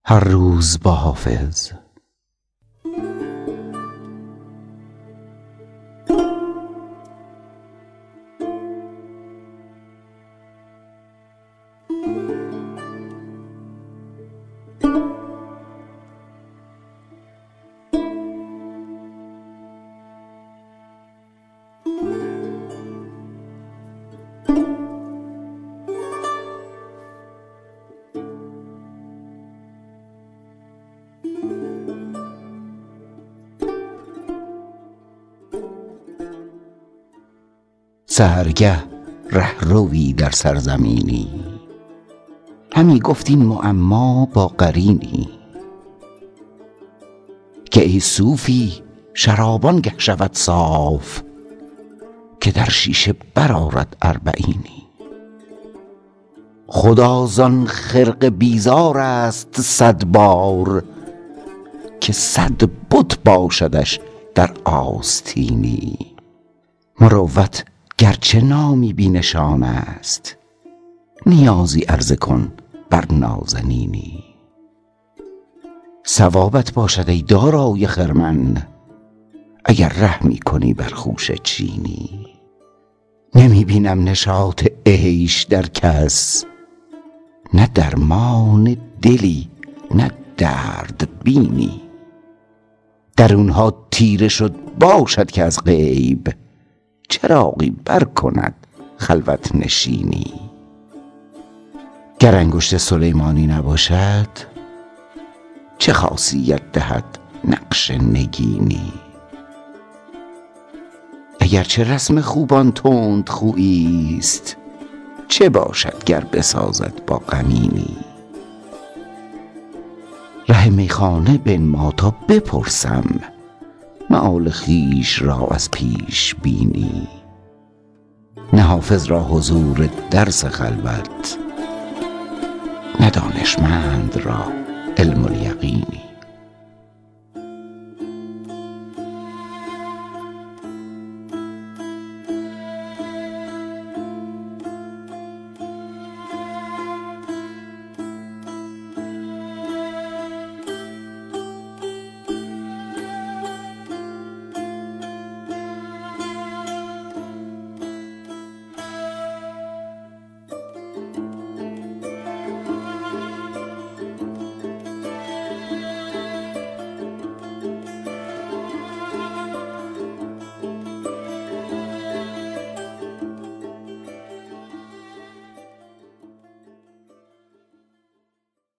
هر روز با حافظ. سحرگه رهروی در سرزمینی، همی گفت این معما با قرینی، که ای صوفی شرابان گه شود صاف، که در شیشه برآرد اربعینی. خدا زان خرقه بیزار است 100 بار، که 100 بت باشدش در آستینی. مروت گرچه نامی بی نشان است، نیازی عرضه کن بر نازنینی. ثوابت باشد ای دارای خرمن، اگر رحمی کنی بر خوشه چینی. نمی بینم نشاط عیش در کس، نه درمان دلی نه درد بینی. درونها تیره شد باشد که از غیب، چراغی بر کند خلوت نشینی. گر انگشت سلیمانی نباشد، چه خاصیت دهد نقش نگینی. اگرچه رسم خوبان تند خویی است، چه باشد گر بسازد با غمینی. ره میخانه بنما تا بپرسم، مآل خویش را از پیش بینی. نه حافظ را حضور درس خلوت، نه دانشمند را علم الیقینی.